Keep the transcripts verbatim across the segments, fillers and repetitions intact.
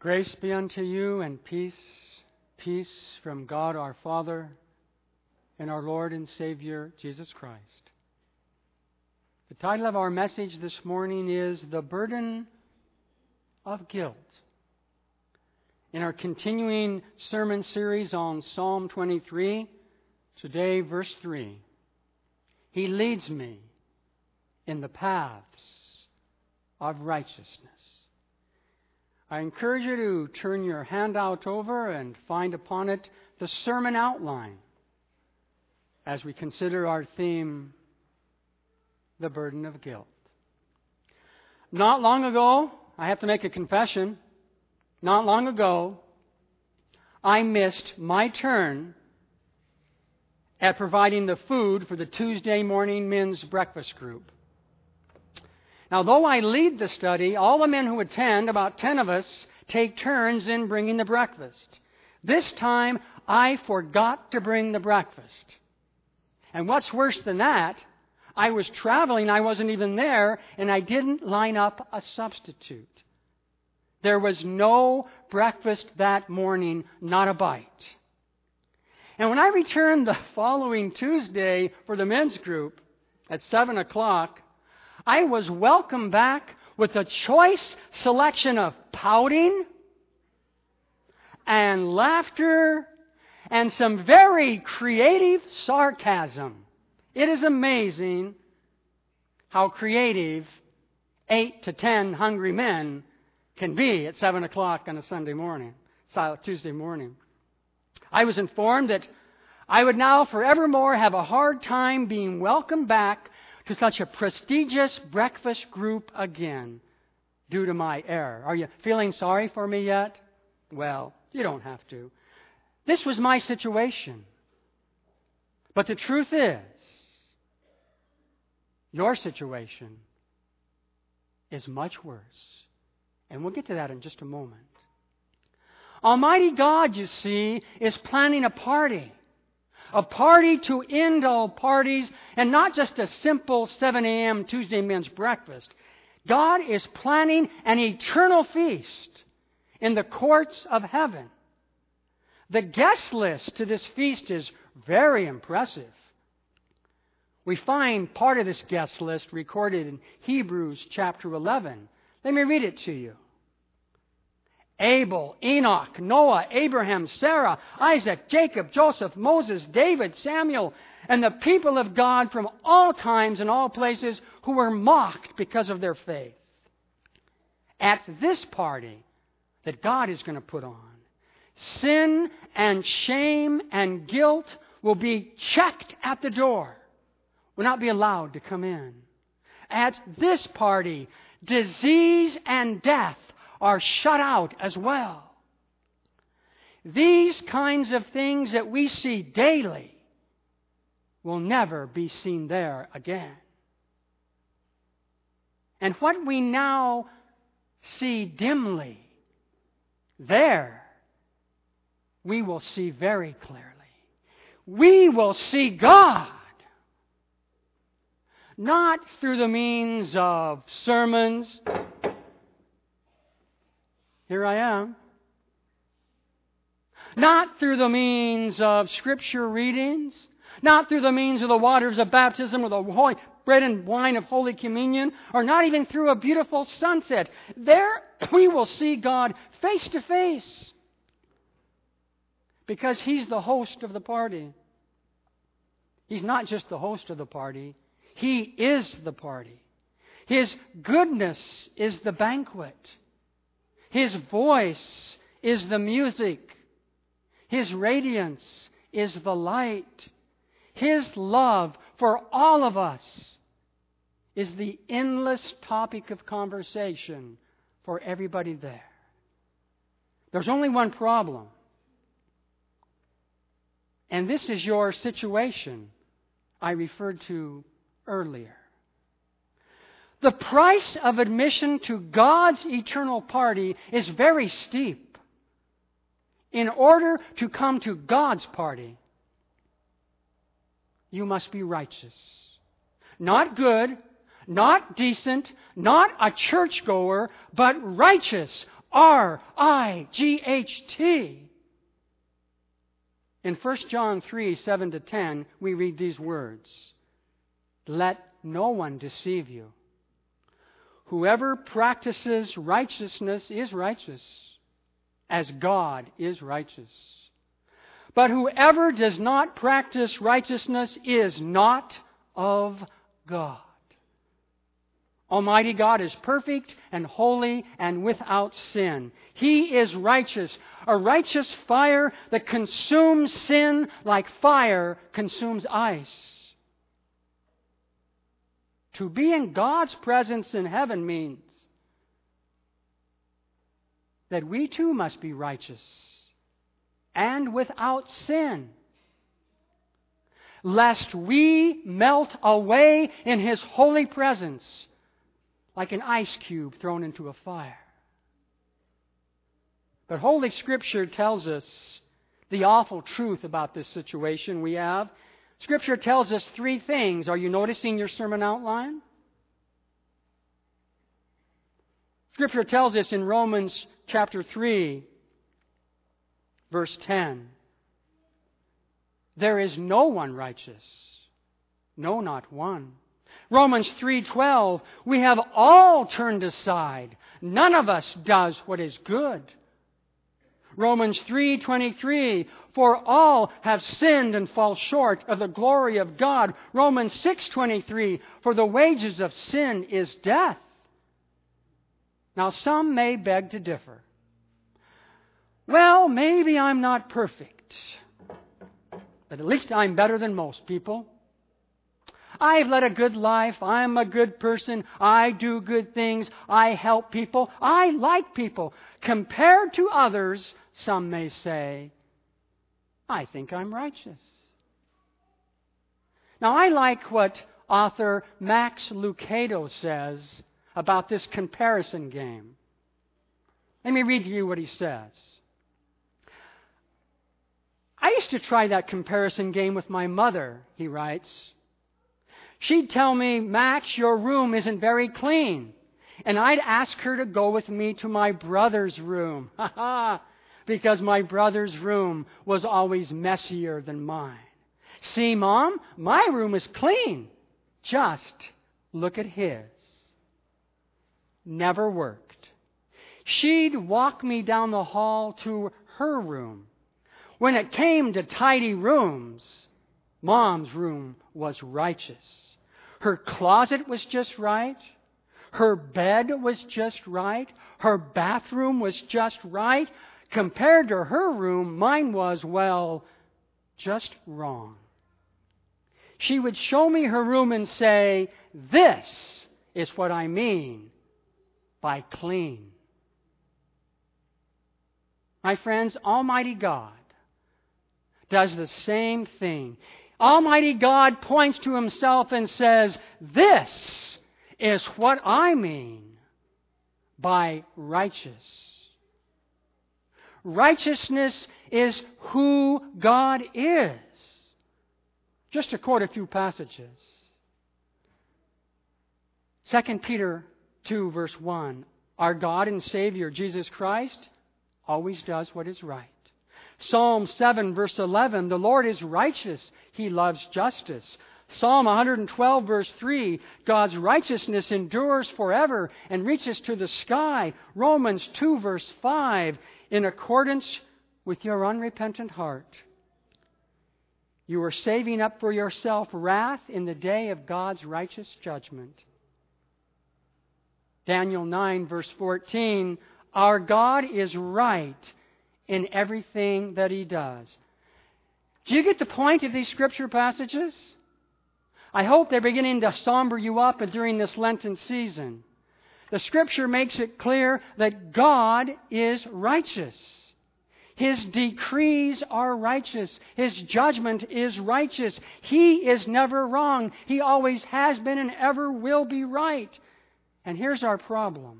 Grace be unto you and peace, peace from God our Father and our Lord and Savior, Jesus Christ. The title of our message this morning is The Burden of Guilt. In our continuing sermon series on Psalm twenty-three, today verse three, He leads me in the paths of righteousness. I encourage you to turn your handout over and find upon it the sermon outline as we consider our theme, the burden of guilt. Not long ago, I have to make a confession, not long ago, I missed my turn at providing the food for the Tuesday morning men's breakfast group. Now, though I lead the study, all the men who attend, about ten of us, take turns in bringing the breakfast. This time, I forgot to bring the breakfast. And what's worse than that, I was traveling, I wasn't even there, and I didn't line up a substitute. There was no breakfast that morning, not a bite. And when I returned the following Tuesday for the men's group at seven o'clock, I was welcomed back with a choice selection of pouting and laughter and some very creative sarcasm. It is amazing how creative eight to ten hungry men can be at seven o'clock on a Sunday morning, Tuesday morning. I was informed that I would now forevermore have a hard time being welcomed back to such a prestigious breakfast group again due to my error. Are you feeling sorry for me yet? Well, you don't have to. This was my situation. But the truth is, your situation is much worse. And we'll get to that in just a moment. Almighty God, you see, is planning a party. A party to end all parties, and not just a simple seven a.m. Tuesday men's breakfast. God is planning an eternal feast in the courts of heaven. The guest list to this feast is very impressive. We find part of this guest list recorded in Hebrews chapter eleven. Let me read it to you. Abel, Enoch, Noah, Abraham, Sarah, Isaac, Jacob, Joseph, Moses, David, Samuel, and the people of God from all times and all places who were mocked because of their faith. At this party that God is going to put on, sin and shame and guilt will be checked at the door, will not be allowed to come in. At this party, disease and death are shut out as well. These kinds of things that we see daily will never be seen there again. And what we now see dimly, there we will see very clearly. We will see God, not through the means of sermons. Here I am. Not through the means of Scripture readings. Not through the means of the waters of baptism or the holy bread and wine of Holy Communion. Or not even through a beautiful sunset. There we will see God face to face. Because He's the host of the party. He's not just the host of the party. He is the party. His goodness is the banquet. His voice is the music. His radiance is the light. His love for all of us is the endless topic of conversation for everybody there. There's only one problem. And this is your situation I referred to earlier. The price of admission to God's eternal party is very steep. In order to come to God's party, you must be righteous. Not good, not decent, not a churchgoer, but righteous, R I G H T. In First John three, seven to ten, we read these words. Let no one deceive you. Whoever practices righteousness is righteous, as God is righteous. But whoever does not practice righteousness is not of God. Almighty God is perfect and holy and without sin. He is righteous, a righteous fire that consumes sin like fire consumes ice. To be in God's presence in heaven means that we too must be righteous and without sin, lest we melt away in His holy presence like an ice cube thrown into a fire. But Holy Scripture tells us the awful truth about this situation we have. Scripture tells us three things. Are you noticing your sermon outline? Scripture tells us in Romans chapter three, verse ten, there is no one righteous, no, not one. Romans three twelve, we have all turned aside. None of us does what is good. Romans three twenty-three, for all have sinned and fall short of the glory of God. Romans six twenty-three, for the wages of sin is death. Now some may beg to differ. Well, maybe I'm not perfect, but at least I'm better than most people. I've led a good life. I'm a good person. I do good things. I help people. I like people. Compared to others, some may say, I think I'm righteous. Now, I like what author Max Lucado says about this comparison game. Let me read to you what he says. I used to try that comparison game with my mother, he writes. She'd tell me, Max, your room isn't very clean. And I'd ask her to go with me to my brother's room. Ha ha! Because my brother's room was always messier than mine. See, Mom, my room is clean. Just look at his. Never worked. She'd walk me down the hall to her room. When it came to tidy rooms, Mom's room was righteous. Her closet was just right. Her bed was just right. Her bathroom was just right. Compared to her room, mine was, well, just wrong. She would show me her room and say, this is what I mean by clean. My friends, Almighty God does the same thing. Almighty God points to Himself and says, this is what I mean by righteous. Righteousness is who God is. Just to quote a few passages. Second Peter two, verse one. Our God and Savior, Jesus Christ, always does what is right. Psalm seven, verse eleven. The Lord is righteous. He loves justice. Psalm one twelve, verse three. God's righteousness endures forever and reaches to the sky. Romans two, verse five. In accordance with your unrepentant heart, you are saving up for yourself wrath in the day of God's righteous judgment. Daniel nine, verse fourteen. Our God is right in everything that He does. Do you get the point of these scripture passages? I hope they're beginning to somber you up during this Lenten season. The Scripture makes it clear that God is righteous. His decrees are righteous. His judgment is righteous. He is never wrong. He always has been and ever will be right. And here's our problem.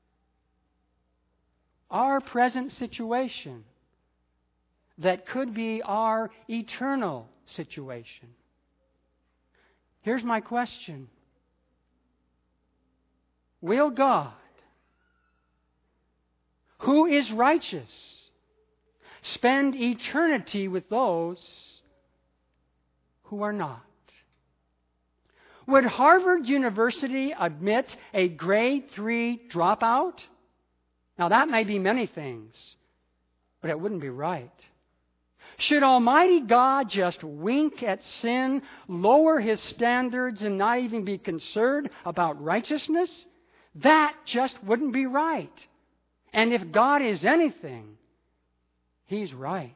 Our present situation that could be our eternal situation. Here's my question. Will God, who is righteous, spend eternity with those who are not. Would Harvard University admit a grade three dropout? Now that may be many things, but it wouldn't be right. Should Almighty God just wink at sin, lower His standards, and not even be concerned about righteousness? That just wouldn't be right. And if God is anything, He's right.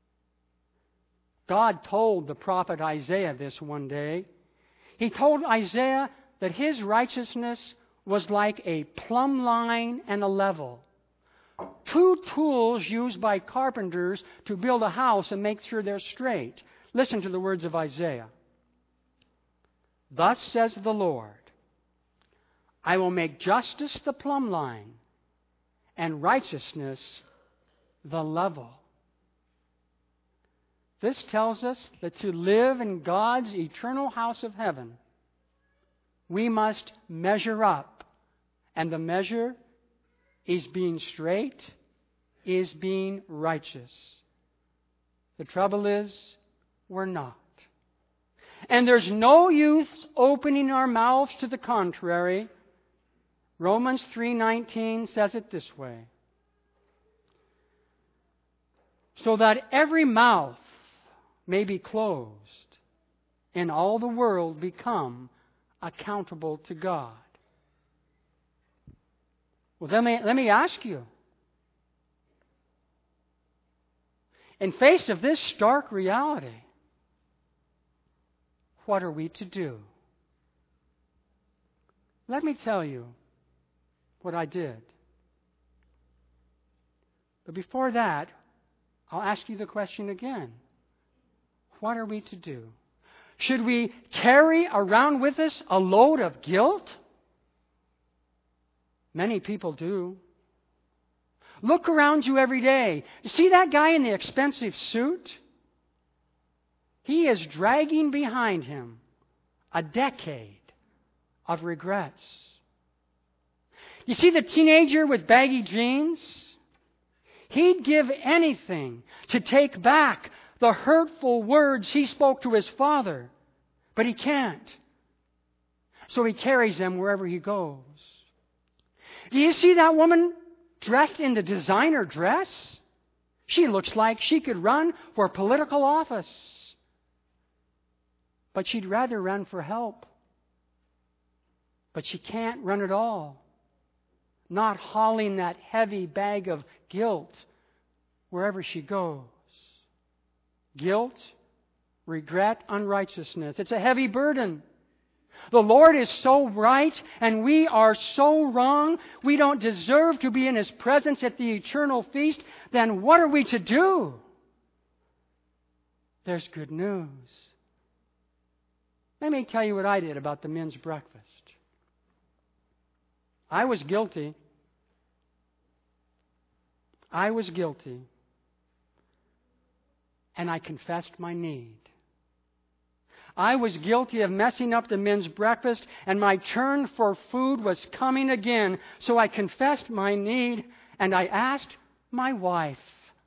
God told the prophet Isaiah this one day. He told Isaiah that his righteousness was like a plumb line and a level. Two tools used by carpenters to build a house and make sure they're straight. Listen to the words of Isaiah. Thus says the Lord, I will make justice the plumb line and righteousness the level. This tells us that to live in God's eternal house of heaven, we must measure up. And the measure is being straight, is being righteous. The trouble is, we're not. And there's no use opening our mouths to the contrary. Romans three nineteen says it this way. So that every mouth may be closed, and all the world become accountable to God. Well, let me, let me ask you. In face of this stark reality, what are we to do? Let me tell you what I did. But before that, I'll ask you the question again. What are we to do? Should we carry around with us a load of guilt? Many people do. Look around you every day. You see that guy in the expensive suit? He is dragging behind him a decade of regrets. You see the teenager with baggy jeans? He'd give anything to take back the hurtful words he spoke to his father, but he can't. So he carries them wherever he goes. Do you see that woman dressed in the designer dress? She looks like she could run for political office. But she'd rather run for help. But she can't run at all. Not hauling that heavy bag of guilt wherever she goes. Guilt, regret, unrighteousness. It's a heavy burden. The Lord is so right and we are so wrong. We don't deserve to be in His presence at the eternal feast. Then what are we to do? There's good news. Let me tell you what I did about the men's breakfast. I was guilty. I was guilty. And I confessed my need. I was guilty of messing up the men's breakfast, and my turn for food was coming again. So I confessed my need, and I asked my wife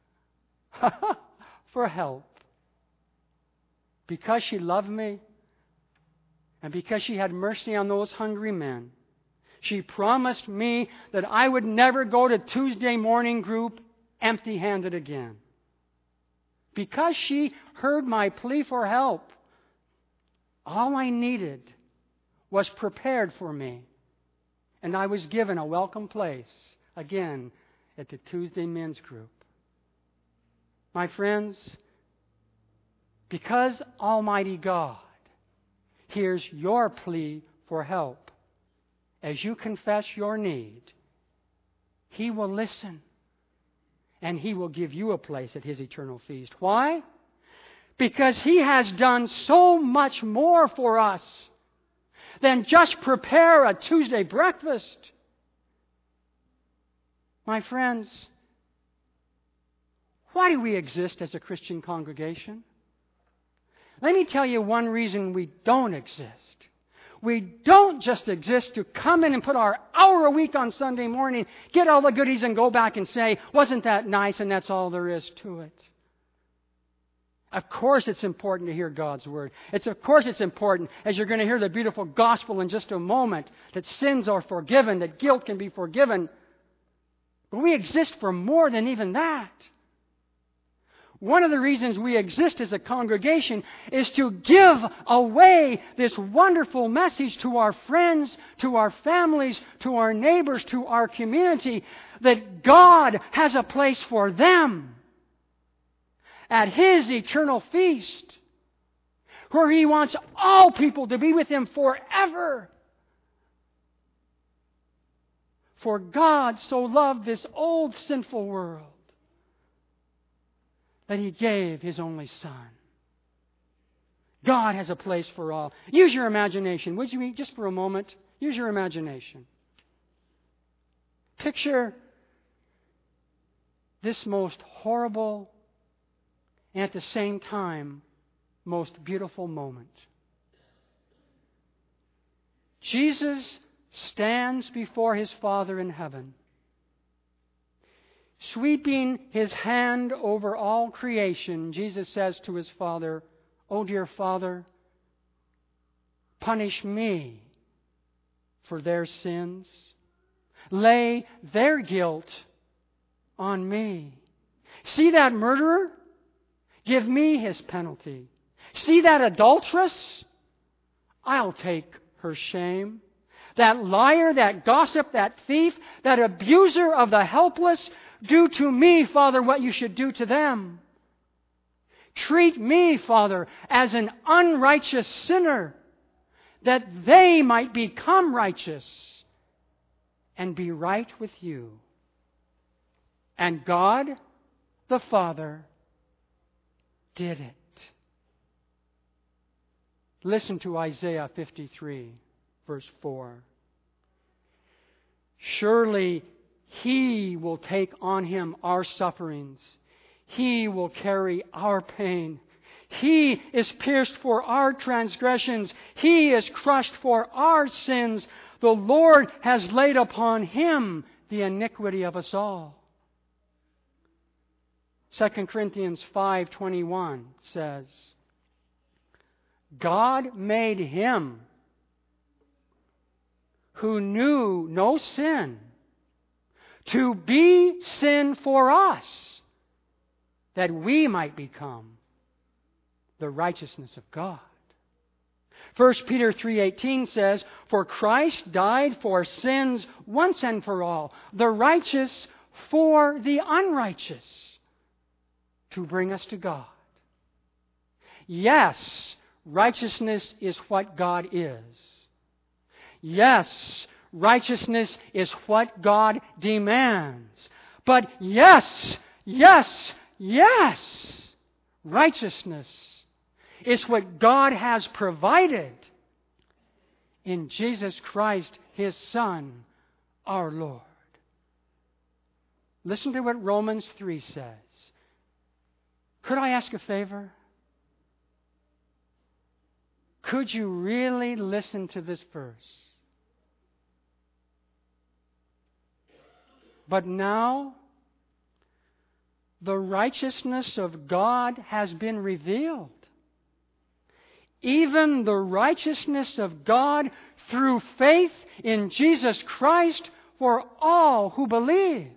for help. Because she loved me, and because she had mercy on those hungry men, she promised me that I would never go to Tuesday morning group empty-handed again. Because she heard my plea for help, all I needed was prepared for me. And I was given a welcome place, again, at the Tuesday men's group. My friends, because Almighty God hears your plea for help, as you confess your need, He will listen. And He will give you a place at His eternal feast. Why? Because He has done so much more for us than just prepare a Tuesday breakfast. My friends, why do we exist as a Christian congregation? Let me tell you one reason we don't exist. We don't just exist to come in and put our hour a week on Sunday morning, get all the goodies and go back and say, wasn't that nice, and that's all there is to it. Of course it's important to hear God's Word. It's of course it's important, as you're going to hear the beautiful gospel in just a moment, that sins are forgiven, that guilt can be forgiven. But we exist for more than even that. One of the reasons we exist as a congregation is to give away this wonderful message to our friends, to our families, to our neighbors, to our community, that God has a place for them at His eternal feast, where He wants all people to be with Him forever. For God so loved this old sinful world that He gave His only Son. God has a place for all. Use your imagination, would you, just for a moment? Use your imagination. Picture this most horrible and at the same time most beautiful moment. Jesus stands before His Father in heaven, sweeping His hand over all creation. Jesus says to His Father, "Oh dear Father, punish me for their sins. Lay their guilt on me. See that murderer? Give me his penalty. See that adulteress? I'll take her shame. That liar, that gossip, that thief, that abuser of the helpless, do to me, Father, what you should do to them. Treat me, Father, as an unrighteous sinner, that they might become righteous and be right with you." And God, the Father, did it. Listen to Isaiah fifty-three, verse four. "Surely He will take on Him our sufferings. He will carry our pain. He is pierced for our transgressions. He is crushed for our sins. The Lord has laid upon Him the iniquity of us all." Second Corinthians five twenty-one says, "God made Him who knew no sin to be sin for us, that we might become the righteousness of God." First Peter three eighteen says, "For Christ died for sins once and for all, the righteous for the unrighteous, to bring us to God." Yes, righteousness is what God is. Yes, righteousness is what God demands. But yes, yes, yes, righteousness is what God has provided in Jesus Christ, His Son, our Lord. Listen to what Romans three says. Could I ask a favor? Could you really listen to this verse? "But now the righteousness of God has been revealed, even the righteousness of God through faith in Jesus Christ for all who believe."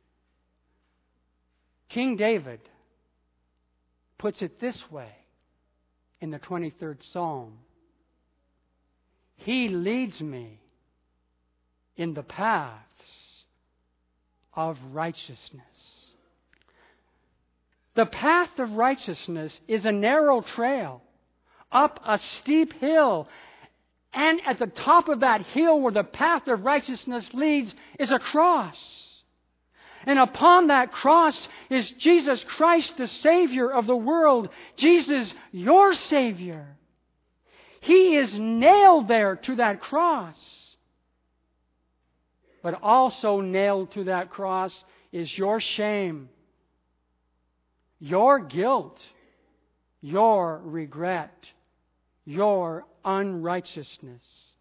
King David puts it this way in the twenty-third Psalm. "He leads me in the paths of righteousness." The path of righteousness is a narrow trail up a steep hill. And at the top of that hill where the path of righteousness leads is a cross. And upon that cross is Jesus Christ, the Savior of the world. Jesus, your Savior. He is nailed there to that cross. But also nailed to that cross is your shame, your guilt, your regret, your unrighteousness.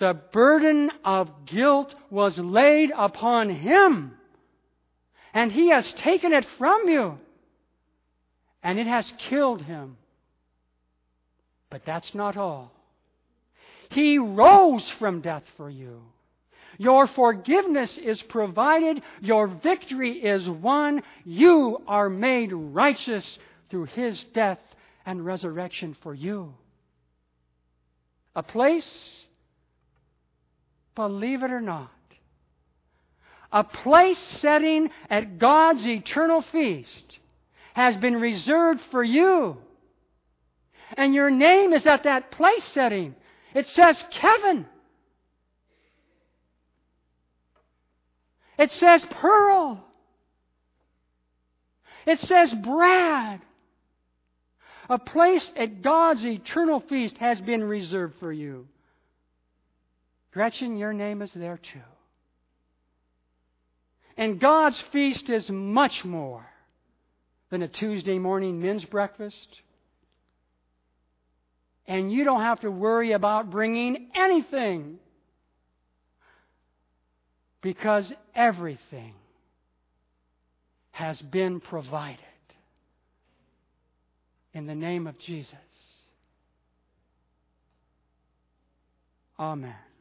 The burden of guilt was laid upon Him. And He has taken it from you. And it has killed Him. But that's not all. He rose from death for you. Your forgiveness is provided. Your victory is won. You are made righteous through His death and resurrection for you. A place, believe it or not, a place setting at God's eternal feast has been reserved for you. And your name is at that place setting. It says Kevin. It says Pearl. It says Brad. A place at God's eternal feast has been reserved for you. Gretchen, your name is there too. And God's feast is much more than a Tuesday morning men's breakfast. And you don't have to worry about bringing anything, because everything has been provided in the name of Jesus. Amen.